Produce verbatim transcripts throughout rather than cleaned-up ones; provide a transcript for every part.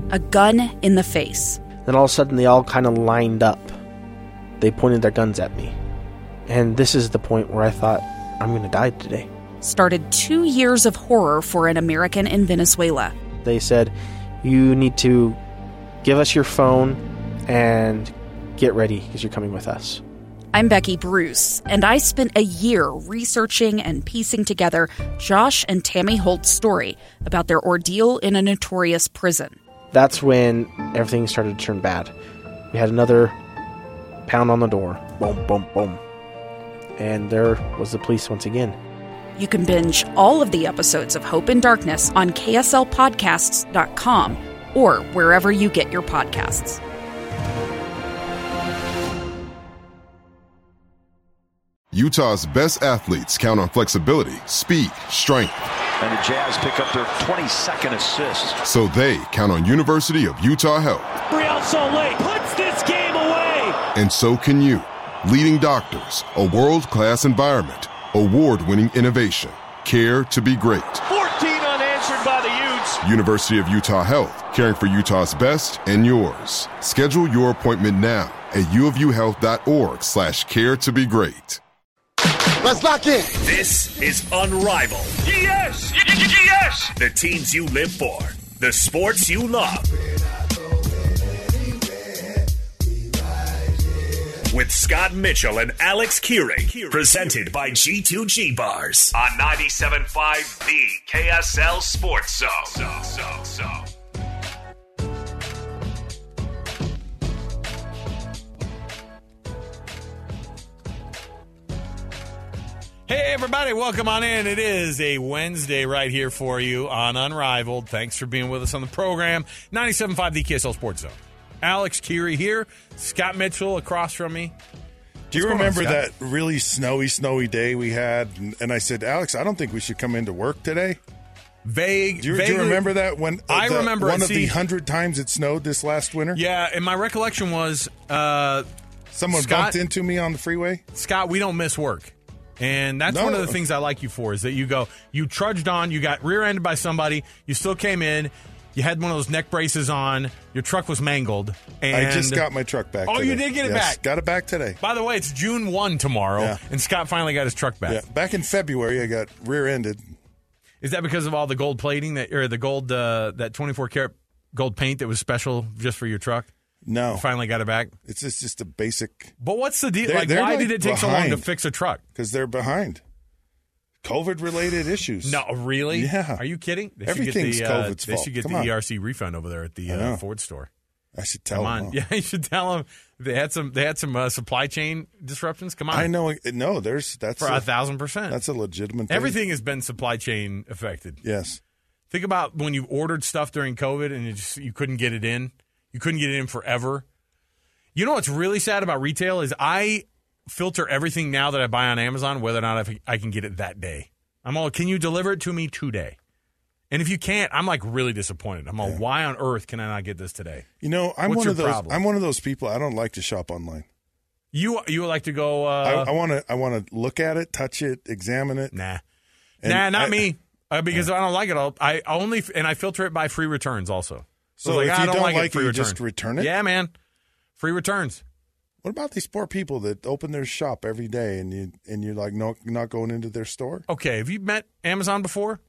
a gun in the face. Then all of a sudden, they all kind of lined up. They pointed their guns at me. And this is the point where I thought, I'm going to die today. Started two years of horror for an American in Venezuela. They said, you need to give us your phone and get ready because you're coming with us. I'm Becky Bruce, and I spent a year researching and piecing together Josh and Tammy Holt's story about their ordeal in a notorious prison. That's when everything started to turn bad. We had another pound on the door. Boom, boom, boom. And there was the police once again. You can binge all of the episodes of Hope in Darkness on K S L podcasts dot com or wherever you get your podcasts. Utah's best athletes count on flexibility, speed, strength. And the Jazz pick up their twenty-second assist. So they count on University of Utah Health. Real Salt Lake puts this game away. And so can you. Leading doctors, a world-class environment, award-winning innovation, care to be great. fourteen unanswered by the Utes. University of Utah Health, caring for Utah's best and yours. Schedule your appointment now at uofuhealth.org slash care to be great. Let's lock in. This is Unrivaled. Yes! Yes! The teams you live for, the sports you love. With Scott Mitchell and Alex Kearing, presented by G two G Bars on ninety-seven point five The K S L Sports Zone. So, so, so. Hey, everybody, welcome on in. It is a Wednesday right here for you on Unrivaled. Thanks for being with us on the program. ninety-seven point five The K S L Sports Zone. Alex Keary here. Scott Mitchell across from me. Do you remember on, that really snowy, snowy day we had? And, and I said, Alex, I don't think we should come into work today. Vague. Do you, vaguely, do you remember that? When uh, I the, remember one it, of see, the hundred times it snowed this last winter? Yeah, and my recollection was uh, someone Scott, bumped into me on the freeway? Scott, we don't miss work. And that's no. one of the things I like you for is that you go, you trudged on, you got rear-ended by somebody, you still came in, you had one of those neck braces on, your truck was mangled. And I just got my truck back Oh, today. you did get it yes, back? Got it back today. By the way, it's June first tomorrow, yeah. and Scott finally got his truck back. Yeah. Back in February, I got rear-ended. Is that because of all the gold plating, that or the gold, uh, that twenty-four karat gold paint that was special just for your truck? No. You finally got it back? It's just, just a basic. But what's the deal? They're, like, they're why like did it take behind. so long to fix a truck? Because they're behind. COVID-related issues. No, really? Yeah. Are you kidding? They Everything's should get the, uh, COVID's They fault. should get Come the on. E R C refund over there at the uh, Ford store. I should tell Come them. on. Yeah, you should tell them they had some. They had some uh, supply chain disruptions. Come on. I know. No, there's that's for a, a thousand percent. That's a legitimate thing. Everything has been supply chain affected. Yes. Think about when you ordered stuff during COVID and you just you couldn't get it in. You couldn't get it in forever. You know what's really sad about retail is I filter everything now that I buy on Amazon whether or not I can get it that day. I'm all, can you deliver it to me today? And if you can't, I'm like really disappointed. I'm all, yeah. why on earth can I not get this today? You know, I'm What's one of those. problem? I'm one of those people. I don't like to shop online. You you like to go? Uh, I want to. I want to look at it, touch it, examine it. Nah, and nah, not I, me. Uh, because yeah. I don't like it. I'll, I only and I filter it by free returns also. So, so like, if I you don't, don't like, like it, it, free you return. just return it. Yeah, man, free returns. What about these poor people that open their shop every day and you and you're like, no, not going into their store? Okay, have you met Amazon before?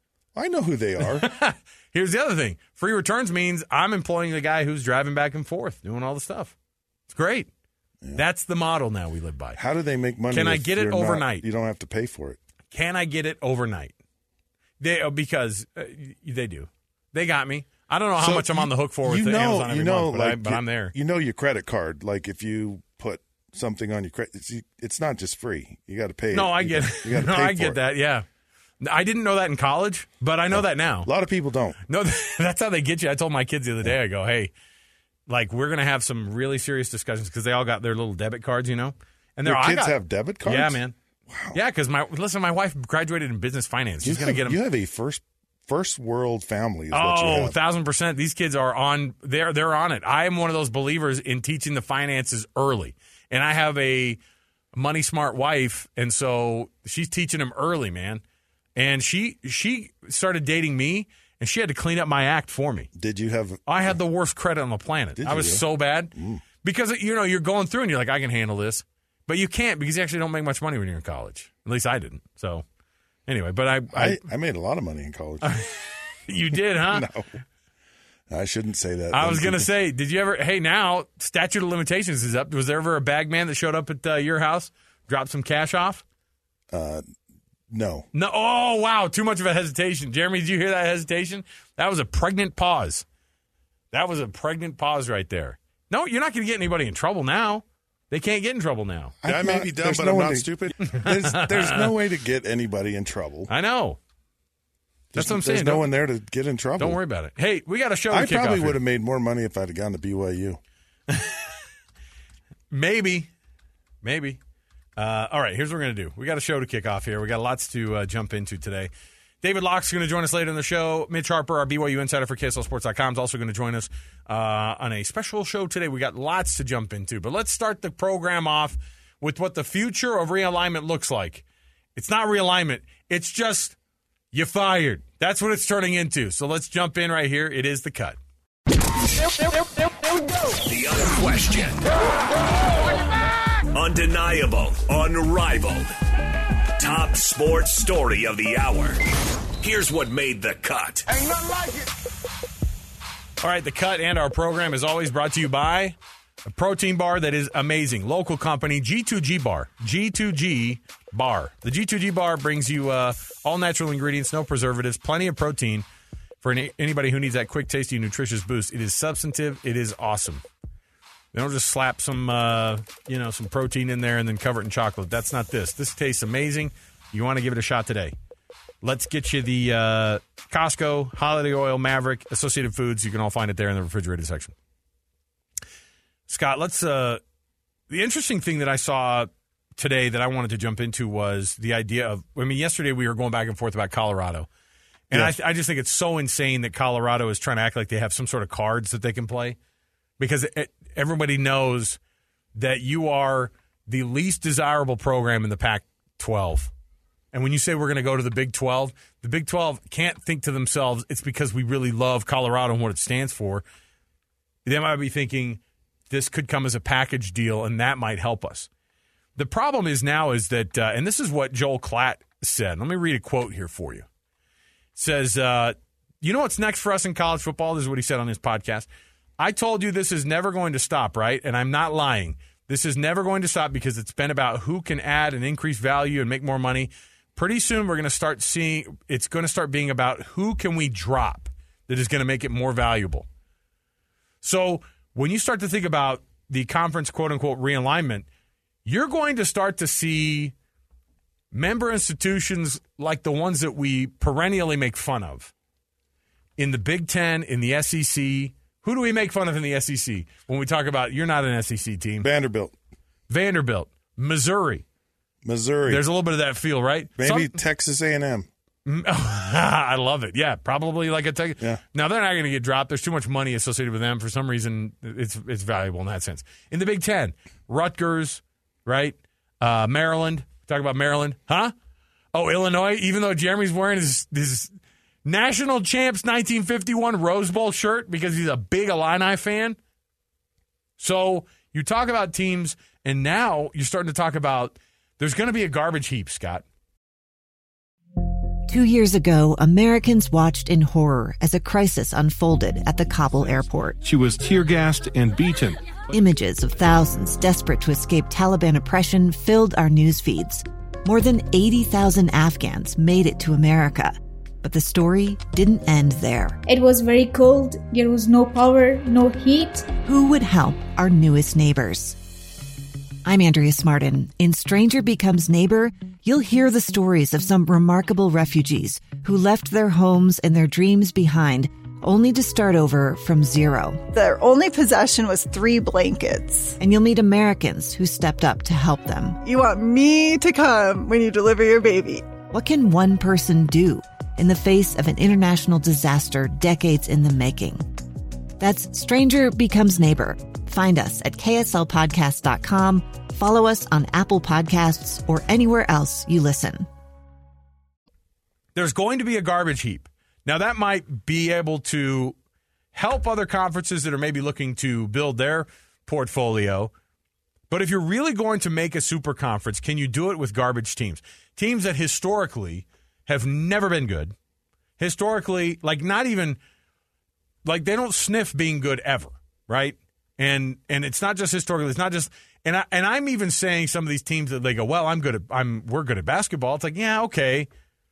I know who they are. Here's the other thing. Free returns means I'm employing the guy who's driving back and forth, doing all the stuff. It's great. Yeah. That's the model now we live by. How do they make money? Can I get it overnight? Not, you don't have to pay for it. Can I get it overnight? They Because uh, they do. They got me. I don't know how so much I'm on the hook for with you the know, Amazon every you know, month, but, like I, but you, I'm there. You know your credit card. Like if you put something on your credit, it's, it's not just free. You got to pay. No, it. I you get got, it. you gotta no, pay I for get it. that, yeah. I didn't know that in college, but I know yeah. that now. A lot of people don't. No, that's how they get you. I told my kids the other day, I go, hey, like we're going to have some really serious discussions because they all got their little debit cards, you know? And Your I kids got, have debit cards? Yeah, man. Wow. Yeah, because my listen, my wife graduated in business finance. She's going to get them. You have a first first world family. Is what you Oh, have. thousand percent. These kids are on. They're they're on it. I am one of those believers in teaching the finances early, and I have a money smart wife, and so she's teaching them early, man. And she she started dating me, and she had to clean up my act for me. Did you have? I had the worst credit on the planet. Did I was you? so bad Mm. because you know you're going through and you're like, I can handle this, but you can't because you actually don't make much money when you're in college. At least I didn't. So anyway, but I I, I, I made a lot of money in college. you did, huh? No, I shouldn't say that. I was gonna say, did you ever? Hey, now statute of limitations is up. Was there ever a bag man that showed up at uh, your house, dropped some cash off? Uh, no. No. Oh, wow. Too much of a hesitation. Jeremy, did you hear that hesitation? That was a pregnant pause. That was a pregnant pause right there. No, you're not going to get anybody in trouble now. They can't get in trouble now. I, I may be dumb, there's but no I'm way not to- stupid. There's, there's no way to get anybody in trouble. I know. That's There's, what I'm saying. There's no Don't- one there to get in trouble. Don't worry about it. Hey, we got a show to I kick probably off would here. have made more money if I'd have gone to B Y U. Maybe. Maybe. Uh, all right, here's what we're going to do. We got a show to kick off here. We got lots to uh, jump into today. David Locke's going to join us later in the show. Mitch Harper, our B Y U insider for K S L Sports dot com, is also going to join us uh, on a special show today. We got lots to jump into. But let's start the program off with what the future of realignment looks like. It's not realignment. It's just you fired. That's what it's turning into. So let's jump in right here. It is The Cut. The unquestioned, undeniable, unrivaled, top sports story of the hour. Here's what made the cut. Ain't nothing like it. All right, The Cut and our program is always brought to you by a protein bar that is amazing. Local company, G two G Bar. G two G Bar. The G two G Bar brings you uh, all natural ingredients, no preservatives, plenty of protein for any, anybody who needs that quick, tasty, nutritious boost. It is substantive. It is awesome. They don't just slap some, uh, you know, some protein in there and then cover it in chocolate. That's not this. This tastes amazing. You want to give it a shot today. Let's get you the uh, Costco, Holiday Oil, Maverick, Associated Foods. You can all find it there in the refrigerated section. Scott, let's. Uh, the interesting thing that I saw today that I wanted to jump into was the idea of. I mean, yesterday we were going back and forth about Colorado, and Yes. I, I just think it's so insane that Colorado is trying to act like they have some sort of cards that they can play, because it, everybody knows that you are the least desirable program in the Pac twelve. And when you say we're going to go to the Big twelve, the Big twelve can't think to themselves, it's because we really love Colorado and what it stands for. They might be thinking this could come as a package deal, and that might help us. The problem is now is that, uh, and this is what Joel Klatt said. Let me read a quote here for you. It says, uh, you know what's next for us in college football? This is what he said on his podcast. I told you this is never going to stop, right? And I'm not lying. This is never going to stop because it's been about who can add and increase value and make more money. Pretty soon we're going to start seeing, it's going to start being about who can we drop that is going to make it more valuable. So when you start to think about the conference quote-unquote realignment, you're going to start to see member institutions like the ones that we perennially make fun of. In the Big Ten, in the S E C, who do we make fun of in the S E C when we talk about you're not an S E C team? Vanderbilt. Vanderbilt, Missouri. Missouri. There's a little bit of that feel, right? Maybe Some- Texas A and M. I love it. Yeah, probably like a Texas. Yeah. Now, they're not going to get dropped. There's too much money associated with them. For some reason, it's it's valuable in that sense. In the Big Ten, Rutgers, right? Uh, Maryland. Talk about Maryland. Huh? Oh, Illinois, even though Jeremy's wearing his, his national champs nineteen fifty-one Rose Bowl shirt because he's a big Illini fan. So you talk about teams, and now you're starting to talk about there's going to be a garbage heap, Scott. Two years ago, Americans watched in horror as a crisis unfolded at the Kabul airport. She was tear-gassed and beaten. Images of thousands desperate to escape Taliban oppression filled our news feeds. More than eighty thousand Afghans made it to America. But the story didn't end there. It was very cold. There was no power, no heat. Who would help our newest neighbors? I'm Andrea Smartin. In Stranger Becomes Neighbor, you'll hear the stories of some remarkable refugees who left their homes and their dreams behind, only to start over from zero. Their only possession was three blankets. And you'll meet Americans who stepped up to help them. You want me to come when you deliver your baby. What can one person do in the face of an international disaster decades in the making? That's Stranger Becomes Neighbor. Find us at K S L podcast dot com. Follow us on Apple Podcasts or anywhere else you listen. There's going to be a garbage heap. Now, that might be able to help other conferences that are maybe looking to build their portfolio. But if you're really going to make a super conference, can you do it with garbage teams? Teams that historically have never been good. Historically, like not even, like they don't sniff being good ever, right? And and it's not just historically, it's not just, and I and I'm even saying some of these teams that they go, well, I'm good at, I'm we're good at basketball. It's like, yeah, okay.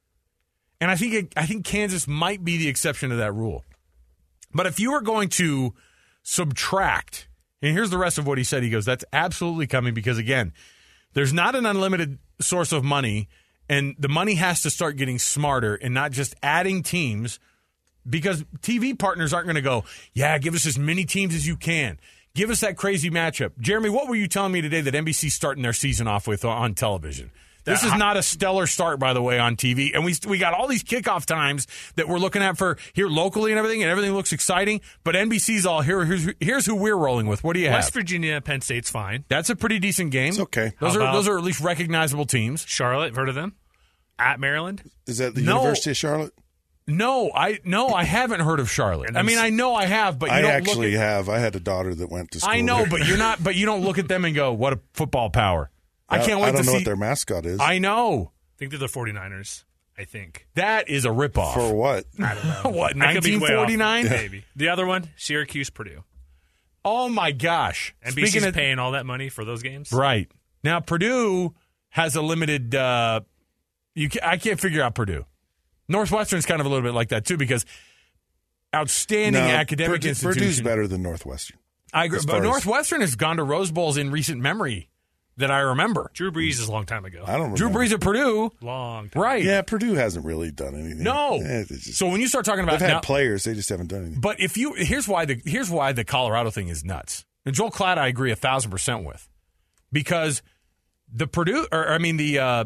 And I think it, I think Kansas might be the exception to that rule. But if you were going to subtract, and here's the rest of what he said, he goes, that's absolutely coming because, again, there's not an unlimited source of money, and the money has to start getting smarter and not just adding teams because T V partners aren't going to go, yeah, give us as many teams as you can. Give us that crazy matchup. Jeremy, what were you telling me today that N B C's starting their season off with on television? This is not a stellar start, by the way, on T V. And we we got all these kickoff times that we're looking at for here locally and everything, and everything looks exciting. But N B C's all here. Here's, here's who we're rolling with. What do you have? West Virginia, Penn State's fine. That's a pretty decent game. It's okay. Those are those are at least recognizable teams. Charlotte, heard of them? At Maryland? Is that the No. University of Charlotte? No, I no, I haven't heard of Charlotte. I mean, I know I have, but you I don't actually look at, have. I had a daughter that went to school I know, there. but you're not. But you don't look at them and go, "What a football power!" I can't wait I don't to know see what their mascot is. I know. I think they're the 49ers, I think. That is a ripoff. For what? I don't know. What, I could be way off. nineteen forty-nine? Maybe. The other one, Syracuse, Purdue. Oh, my gosh. N B C's Speaking of, paying all that money for those games? right. Now, Purdue has a limited uh, you. Can, I can't figure out Purdue. Northwestern's kind of a little bit like that, too, because outstanding No, academic Purdue, institution. Purdue's better than Northwestern. I agree. as But far as- Northwestern has gone to Rose Bowls in recent memory that I remember. Drew Brees is a long time ago. I don't remember. Drew Brees at Purdue. Long time. Right. Yeah, Purdue hasn't really done anything. No. Eh, it's just- So when you start talking about they've had now- players, they just haven't done anything. But if you here's why the here's why the Colorado thing is nuts. And Joel Klatt, I agree a thousand percent with, because the Purdue, or I mean the uh,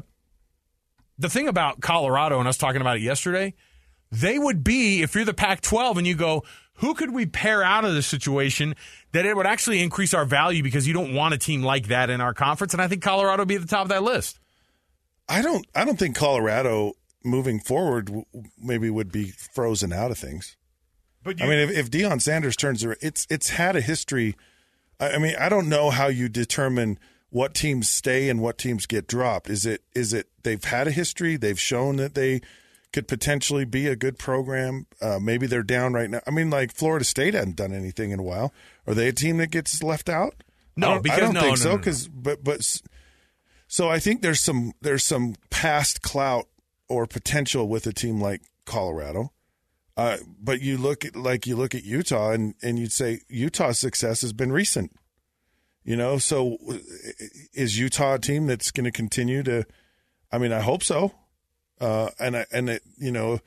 the thing about Colorado and us talking about it yesterday, they would be if you're the Pac twelve and you go, who could we pair out of this situation that it would actually increase our value because you don't want a team like that in our conference, and I think Colorado would be at the top of that list. I don't. I don't think Colorado moving forward w- maybe would be frozen out of things. But I mean, if, if Deion Sanders turns, around, it's it's had a history. I, I mean, I don't know how you determine what teams stay and what teams get dropped. Is it is it they've had a history? They've shown that they could potentially be a good program. Uh, maybe they're down right now. I mean, like Florida State hadn't done anything in a while. Are they a team that gets left out? No, I don't, because I don't no, think no, so. no, no. Because but but so I think there's some there's some past clout or potential with a team like Colorado. Uh, but you look at like you look at Utah and, and you'd say Utah's success has been recent. You know, so is Utah a team that's going to continue to? I mean, I hope so. Uh, and I, and it, you know,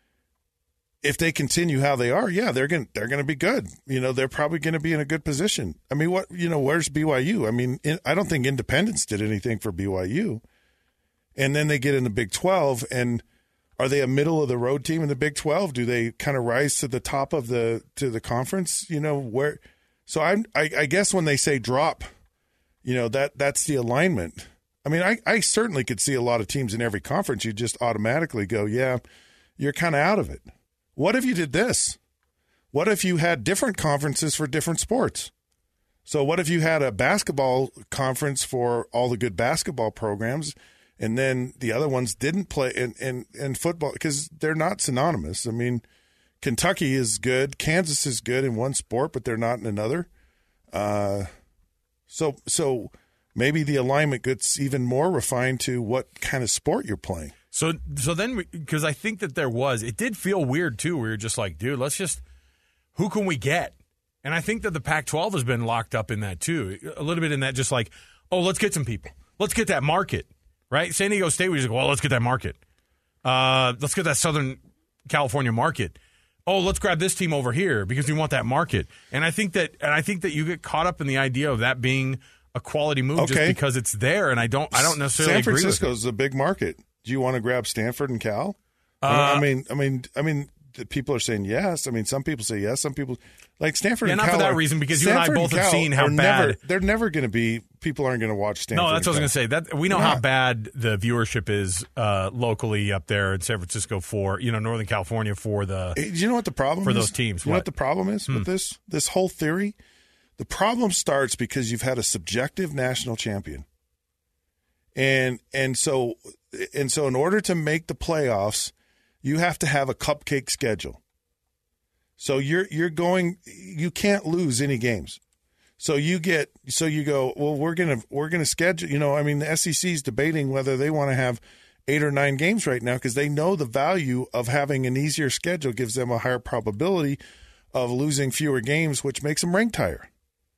if they continue how they are, yeah, they're going they're going to be good. You know, they're probably going to be in a good position. I mean, what you know, where's B Y U? I mean, in, I don't think Independence did anything for B Y U. And then they get in the Big twelve, and are they a middle of the road team in the Big twelve? Do they kind of rise to the top of the to the conference? You know where. So I'm, I, I guess when they say drop, you know, that that's the alignment. I mean, I, I certainly could see a lot of teams in every conference. You just automatically go, yeah, you're kind of out of it. What if you did this? What if you had different conferences for different sports? So what if you had a basketball conference for all the good basketball programs, and then the other ones didn't play in, in, in football because they're not synonymous. I mean, Kentucky is good. Kansas is good in one sport, but they're not in another. Uh, so so maybe the alignment gets even more refined to what kind of sport you're playing. So so then, because I think that there was, it did feel weird, too. We were just like, dude, let's just, who can we get? And I think that the Pac twelve has been locked up in that, too. A little bit in that just like, oh, let's get some people. Let's get that market, right? San Diego State, we just go, well, let's get that market. Uh, let's get that Southern California market. Oh, let's grab this team over here because we want that market. And I think that and I think that you get caught up in the idea of that being a quality move Okay. just because it's there, and I don't I don't necessarily San agree with Francisco it. is a big market. Do you want to grab Stanford and Cal? Uh, I mean, I mean, I mean, the people are saying yes. I mean, some people say yes. Some people like Stanford. Yeah, and not Cal for that are, reason, because you Stanford and I both have Cal seen how are bad never, they're never going to be. People aren't going to watch Stanford. No, that's what I was going to say. That we know Yeah. how bad the viewership is uh, locally up there in San Francisco for you know Northern California for the. Hey, do you know what the problem for is? those teams? You know What? what the problem is Hmm. with this this whole theory? The problem starts because you've had a subjective national champion, and and so and so in order to make the playoffs, you have to have a cupcake schedule. So you're you're going you can't lose any games. So you get so you go, well, we're gonna we're gonna schedule. You know, I mean, the S E C is debating whether they want to have eight or nine games right now because they know the value of having an easier schedule gives them a higher probability of losing fewer games, which makes them ranked higher.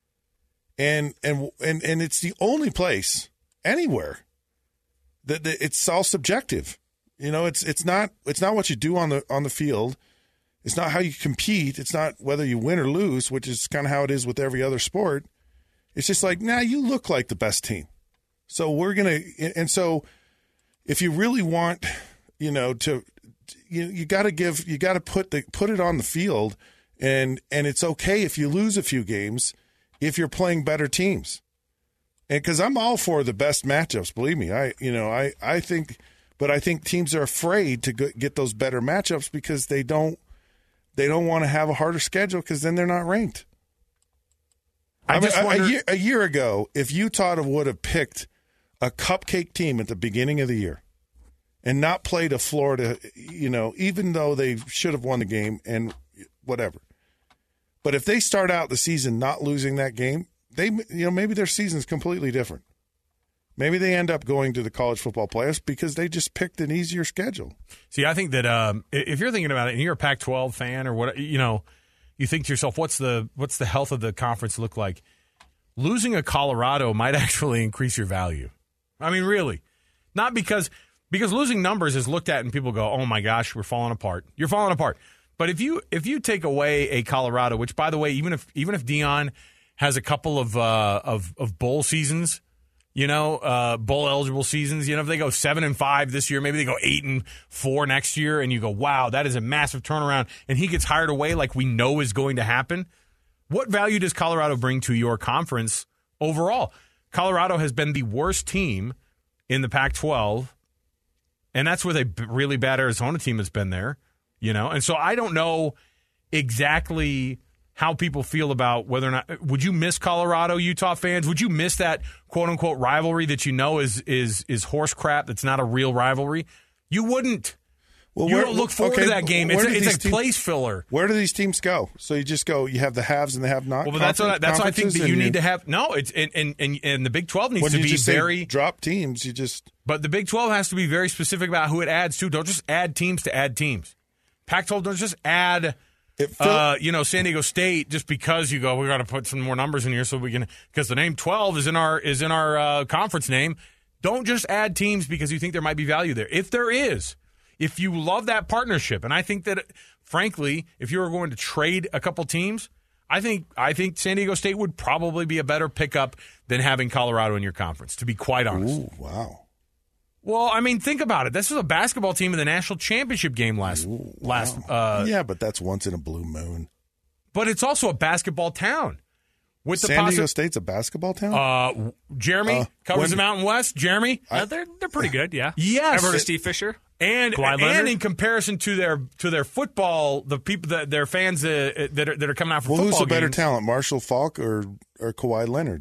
And and and and it's the only place anywhere that, that it's all subjective. You know, it's it's not it's not what you do on the on the field. It's not how you compete. It's not whether you win or lose, which is kind of how it is with every other sport. It's just like, nah, you look like the best team. So we're going to – and so if you really want, you know, to – you you got to give – you got to put the put it on the field, and and it's okay if you lose a few games if you're playing better teams. And because I'm all for the best matchups, believe me. I you know, I, I think – but I think teams are afraid to go, get those better matchups because they don't – They don't want to have a harder schedule because then they're not ranked. I, I mean, a, wonder- a, year, a year ago, if Utah would have picked a cupcake team at the beginning of the year and not played a Florida, you know, even though they should have won the game and whatever. But if they start out the season not losing that game, they, you know, maybe their season's completely different. Maybe they end up going to the college football playoffs because they just picked an easier schedule. See, I think that um, if you're thinking about it, and you're a Pac twelve fan or what, you know, you think to yourself, what's the what's the health of the conference look like? Losing a Colorado might actually increase your value. I mean, really, not because because losing numbers is looked at and people go, oh my gosh, we're falling apart. You're falling apart. But if you if you take away a Colorado, which by the way, even if even if Dion has a couple of uh, of of bowl seasons. You know, uh, bowl eligible seasons. You know, if they go seven and five this year, maybe they go eight and four next year, and you go, "Wow, that is a massive turnaround." And he gets hired away, like we know is going to happen. What value does Colorado bring to your conference overall? Colorado has been the worst team in the Pac twelve, and that's with a b- really bad Arizona team that's been there. You know, and so I don't know exactly how people feel about whether or not would you miss Colorado, Utah fans? Would you miss that quote unquote rivalry that you know is is is horse crap? That's not a real rivalry. You wouldn't. Well, you where, don't look forward okay, to that game. It's, it's a team, place filler. Where do these teams go? So you just go. You have the haves and the have-not. Well, but that's what I, that's what I think that you need to have. No, it's and and and, and the Big twelve needs to be very drop teams. You just. But the Big twelve has to be very specific about who it adds to. Don't just add teams to add teams. Pac twelve don't just add. Uh, you know, San Diego State, just because you go, we got to put some more numbers in here so we can, because the name twelve is in our is in our uh, conference name. Don't just add teams because you think there might be value there. If there is, if you love that partnership, and I think that, frankly, if you were going to trade a couple teams, I think I think San Diego State would probably be a better pickup than having Colorado in your conference. To be quite honest. Ooh, wow. Well, I mean, think about it. This was a basketball team in the national championship game last Ooh, wow. last. Uh, yeah, but that's once in a blue moon. But it's also a basketball town. With the San possi- Diego State's a basketball town. Uh, Jeremy Uh, covers when- the Mountain West. Jeremy, Uh, they're they're pretty good, yeah. Yes. Ever heard of Steve Fisher? and Kawhi and Leonard? in comparison to their to their football, the people that their fans uh, that are that are coming out for well, football who's the better games. talent, Marshall Faulk or or Kawhi Leonard?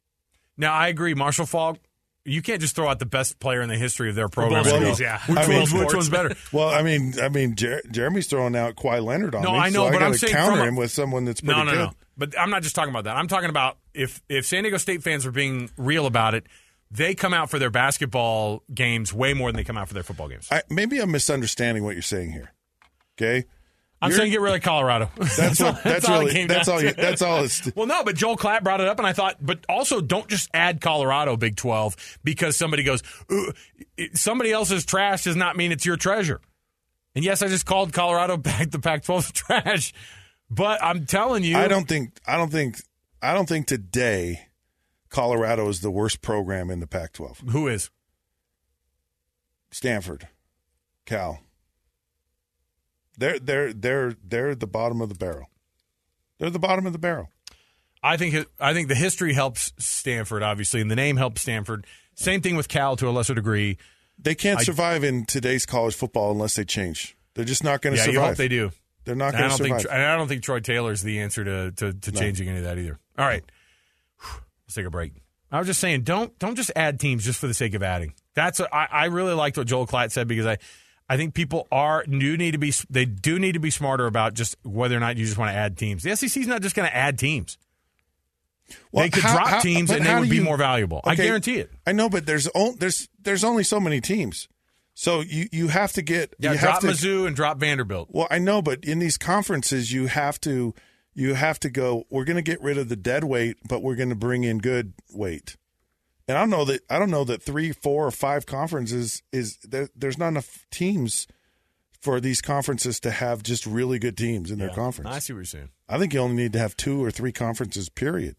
Now, I agree, Marshall Faulk. You can't just throw out the best player in the history of their program. both and go, schools, yeah. Which, I mean, one's, which one's better? Well, I mean, I mean, Jer- Jeremy's throwing out Kawhi Leonard on No, me. I know, so but I I'm gotta saying counter from a- him with someone that's pretty No, no, good. no. But I'm not just talking about that. I'm talking about if if San Diego State fans are being real about it, they come out for their basketball games way more than they come out for their football games. I, maybe I'm misunderstanding what you're saying here. Okay, I'm You're- saying get rid of Colorado. That's what. That's, all it really. came That's down all. to. You, that's all. It's. Well, no, but Joel Klatt brought it up, and I thought, but also don't just add Colorado Big twelve because somebody goes, Ooh, it- somebody else's trash does not mean it's your treasure. And yes, I just called Colorado back the Pac twelve trash, but I'm telling you, I don't think. I don't think. I don't think today, Colorado is the worst program in the Pac twelve. Who is? Stanford, Cal. They're they're they're they're the bottom of the barrel. They're the bottom of the barrel. I think it, I think the history helps Stanford, obviously, and the name helps Stanford. Same thing with Cal to a lesser degree. They can't I, survive in today's college football unless they change. They're just not going to yeah, survive. Yeah, you hope they do. They're not going to survive. Think, and I don't think Troy Taylor's the answer to, to, to no. changing any of that either. All right. Let's take a break. I was just saying, don't don't just add teams just for the sake of adding. That's what, I, I really liked what Joel Klatt said because I, I think people are do need to be they do need to be smarter about just whether or not you just want to add teams. The S E C is not just going to add teams. Well, they could how, drop how, teams and they would be you, more valuable. Okay, I guarantee it. I know, but there's o- there's there's only so many teams. So you, you have to get yeah you drop have to, Mizzou and drop Vanderbilt. Well, I know, but in these conferences you have to you have to go. We're going to get rid of the dead weight, but we're going to bring in good weight. And I don't know that I don't know that three, four, or five conferences is there, there's not enough teams for these conferences to have just really good teams in yeah, their conference. I see what you're saying. I think you only need to have two or three conferences. Period.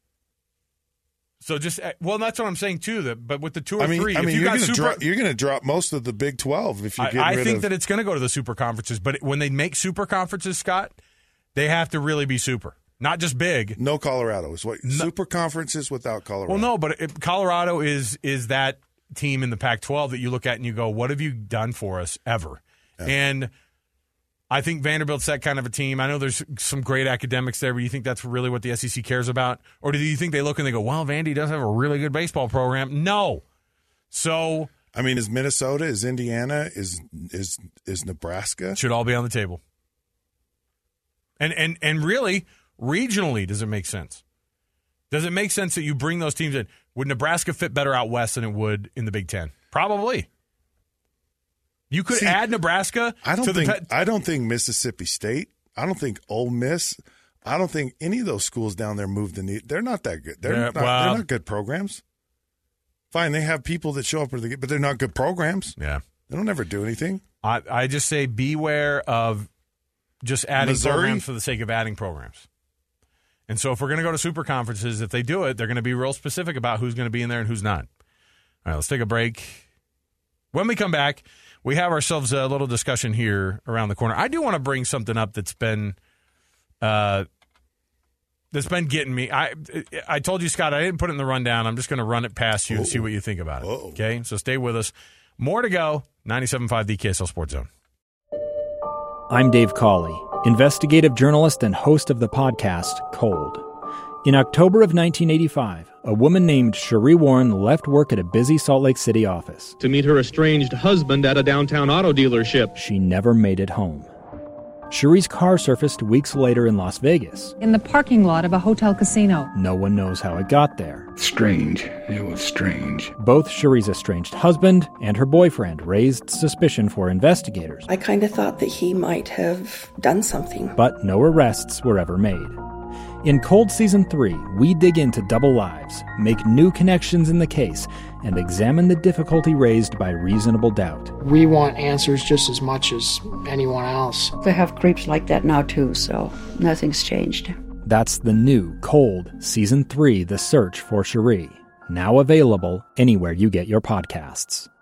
So just well, that's what I'm saying too. That but with the two or I mean, three, I mean, if you you're got going to super, drop. You're going to drop most of the Big twelve if you get. I, I rid think of, that it's going to go to the super conferences. But when they make super conferences, Scott, they have to really be super, not just big. No Colorado is what no, super conferences without Colorado. Well, no, but it, Colorado is is that team in the Pac twelve that you look at and you go, "What have you done for us ever?" ever. And I think Vanderbilt's that kind of a team. I know there's some great academics there, but you think that's really what the S E C cares about? Or do you think they look and they go, well, Vandy does have a really good baseball program? No. So, I mean, is Minnesota, is Indiana, is is is Nebraska? Should all be on the table. And and and really, regionally, does it make sense? Does it make sense that you bring those teams in? Would Nebraska fit better out west than it would in the Big Ten? Probably. You could See, add Nebraska. I don't to think. the pe- I don't think Mississippi State. I don't think Ole Miss. I don't think any of those schools down there move the needle. They're not that good. They're, Yeah, not, well, they're not good programs. Fine, they have people that show up, for the, but they're not good programs. Yeah, they don't ever do anything. I, I just say beware of just adding Missouri? programs for the sake of adding programs. And so if we're going to go to super conferences, if they do it, they're going to be real specific about who's going to be in there and who's not. All right, let's take a break. When we come back, we have ourselves a little discussion here around the corner. I do want to bring something up that's been uh, that's been getting me. I I told you, Scott, I didn't put it in the rundown. I'm just going to run it past you and see what you think about it. Uh-oh. Okay, so stay with us. More to go. ninety-seven point five The K S L Sports Zone. I'm Dave Cawley, investigative journalist and host of the podcast Cold. In October of nineteen eighty-five, a woman named Cherie Warren left work at a busy Salt Lake City office to meet her estranged husband at a downtown auto dealership. She never made it home. Cherie's car surfaced weeks later in Las Vegas. In the parking lot of a hotel casino. No one knows how it got there. Strange. It was strange. Both Cherie's estranged husband and her boyfriend raised suspicion for investigators. I kind of thought that he might have done something. But no arrests were ever made. In Cold Season three, we dig into double lives, make new connections in the case, and examine the difficulty raised by reasonable doubt. We want answers just as much as anyone else. They have creeps like that now, too, so nothing's changed. That's the new Cold Season three, The Search for Cherie, now available anywhere you get your podcasts.